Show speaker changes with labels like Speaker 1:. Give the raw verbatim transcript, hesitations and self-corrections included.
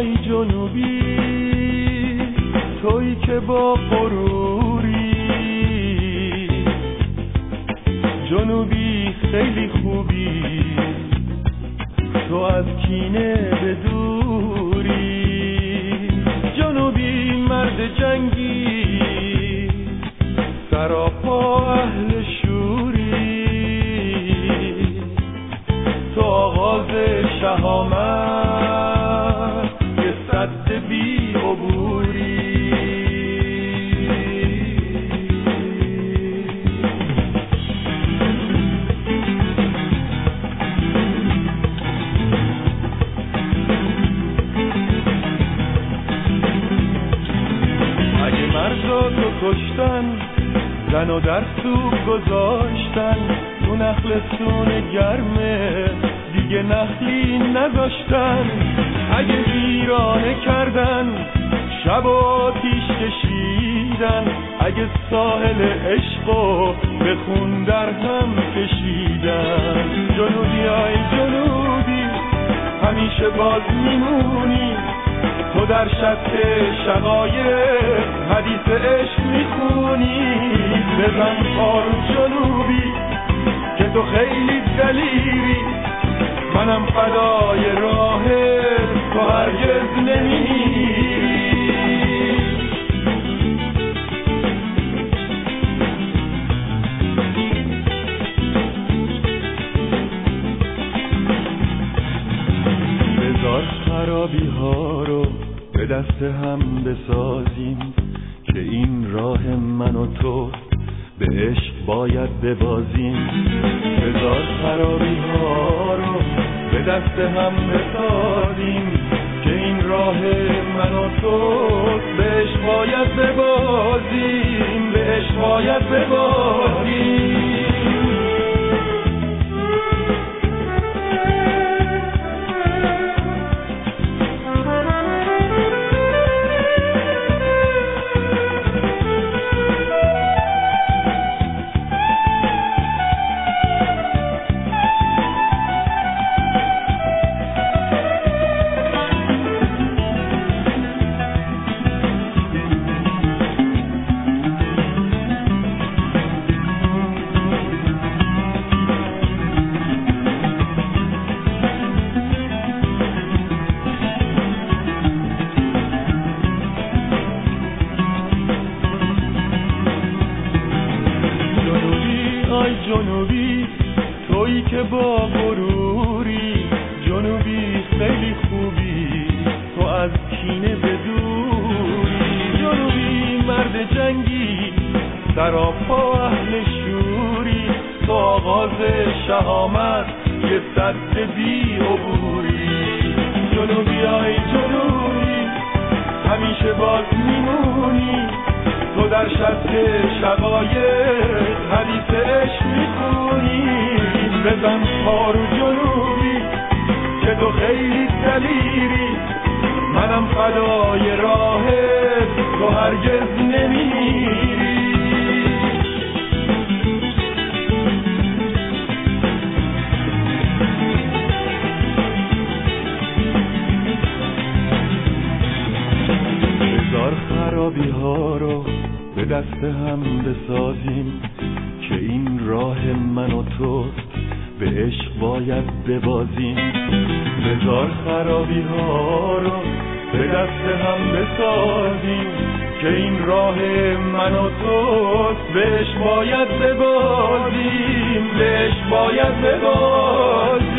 Speaker 1: آی جنوبی تویی که با غروری، جنوبی خیلی خوبی تو از کینه به دوری، جنوبی مرد جنگی سراپا اهل شوری، تو آغاز شهامت یه سد بی عبوری. اگه مرزا تو کشتن، زن و در سوق گذاشتن، تو نخلستون گرمه دیگه نخلی نذاشتن، اگه ویرانه کردن شب و آتیش کشیدن، اگه ساحل عشقو به خون در هم کشیدن، جنوبی های جنوبی همیشه باز میمونی، تو در شط شقایق حدیث عشق میخونی، بزن پارو جنوبی که تو خیلی دلیری، منم فدای راهت تو هرگز نمیری. بذار خرابی ها رو به دست هم بسازیم که این راه من و تو به عشق باید ببازیم، بذار خرابی ها رو به دست هم بسازیم که این راه من و تو به عشق باید ببازیم، به عشق باید ببازیم. جنوبی تویی که با غروری، جنوبی خیلی خوبی تو از کینه به دوری، جنوبی مرد جنگی سراپا اهل شوری، تو آغاز شهامت یه سد بی عبوری، جنوبی های جنوبی همیشه باز میمونی، تو در شط شقایق حدیث عشق میخونی، بزن پارو جنوبی که تو خیلی دلیری، منم فدای راهت تو هرگز نمیری. بذار خرابی ها رو به دست هم بسازیم که این راه من و توست به عشق باید ببازیم، بذار خرابی ها رو به دست هم بسازیم که این راه من و توست به عشق باید ببازیم، به عشق باید ببازیم.